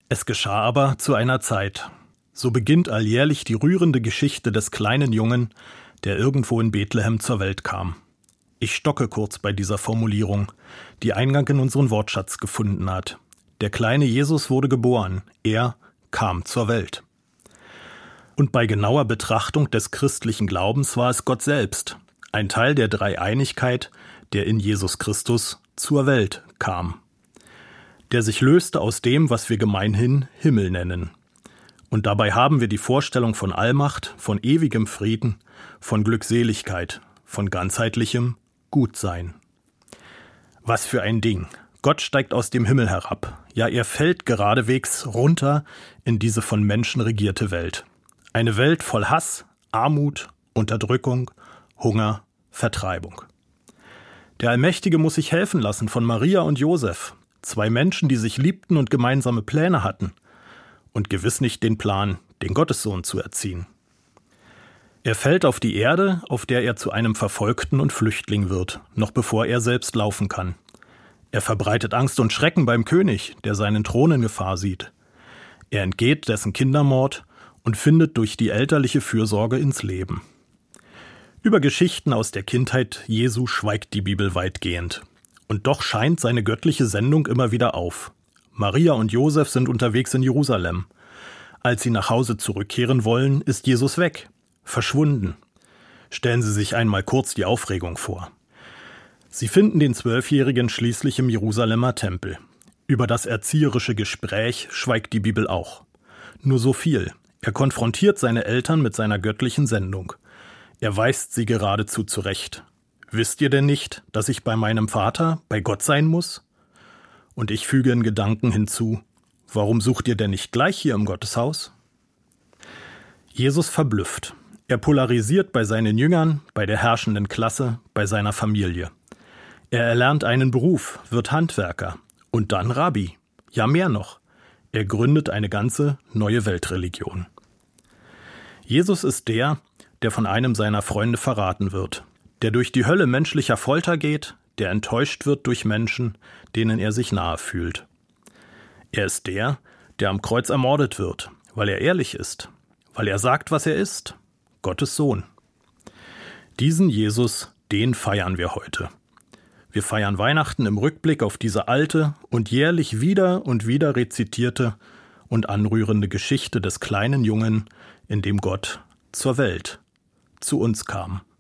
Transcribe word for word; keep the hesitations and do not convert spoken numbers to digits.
Es geschah aber zu einer Zeit. So beginnt alljährlich die rührende Geschichte des kleinen Jungen, der irgendwo in Bethlehem zur Welt kam. Ich stocke kurz bei dieser Formulierung, die Eingang in unseren Wortschatz gefunden hat. Der kleine Jesus wurde geboren, er kam zur Welt. Und bei genauer Betrachtung des christlichen Glaubens war es Gott selbst, ein Teil der Dreieinigkeit, der in Jesus Christus zur Welt kam. Der sich löste aus dem, was wir gemeinhin Himmel nennen. Und dabei haben wir die Vorstellung von Allmacht, von ewigem Frieden, von Glückseligkeit, von ganzheitlichem Gutsein. Was für ein Ding! Gott steigt aus dem Himmel herab. Ja, er fällt geradewegs runter in diese von Menschen regierte Welt. Eine Welt voll Hass, Armut, Unterdrückung, Hunger, Vertreibung. Der Allmächtige muss sich helfen lassen von Maria und Josef, zwei Menschen, die sich liebten und gemeinsame Pläne hatten. Und gewiss nicht den Plan, den Gottessohn zu erziehen. Er fällt auf die Erde, auf der er zu einem Verfolgten und Flüchtling wird, noch bevor er selbst laufen kann. Er verbreitet Angst und Schrecken beim König, der seinen Thron in Gefahr sieht. Er entgeht dessen Kindermord und findet durch die elterliche Fürsorge ins Leben. Über Geschichten aus der Kindheit Jesu schweigt die Bibel weitgehend. Und doch scheint seine göttliche Sendung immer wieder auf. Maria und Josef sind unterwegs in Jerusalem. Als sie nach Hause zurückkehren wollen, ist Jesus weg, verschwunden. Stellen Sie sich einmal kurz die Aufregung vor. Sie finden den Zwölfjährigen schließlich im Jerusalemer Tempel. Über das erzieherische Gespräch schweigt die Bibel auch. Nur so viel. Er konfrontiert seine Eltern mit seiner göttlichen Sendung. Er weist sie geradezu zurecht. Wisst ihr denn nicht, dass ich bei meinem Vater, bei Gott sein muss? Und ich füge in Gedanken hinzu, warum sucht ihr denn nicht gleich hier im Gotteshaus? Jesus verblüfft. Er polarisiert bei seinen Jüngern, bei der herrschenden Klasse, bei seiner Familie. Er erlernt einen Beruf, wird Handwerker und dann Rabbi. Ja, mehr noch. Er gründet eine ganze neue Weltreligion. Jesus ist der, der von einem seiner Freunde verraten wird, der durch die Hölle menschlicher Folter geht, der enttäuscht wird durch Menschen, denen er sich nahe fühlt. Er ist der, der am Kreuz ermordet wird, weil er ehrlich ist, weil er sagt, was er ist, Gottes Sohn. Diesen Jesus, den feiern wir heute. Wir feiern Weihnachten im Rückblick auf diese alte und jährlich wieder und wieder rezitierte und anrührende Geschichte des kleinen Jungen, in dem Gott zur Welt, zu uns kam.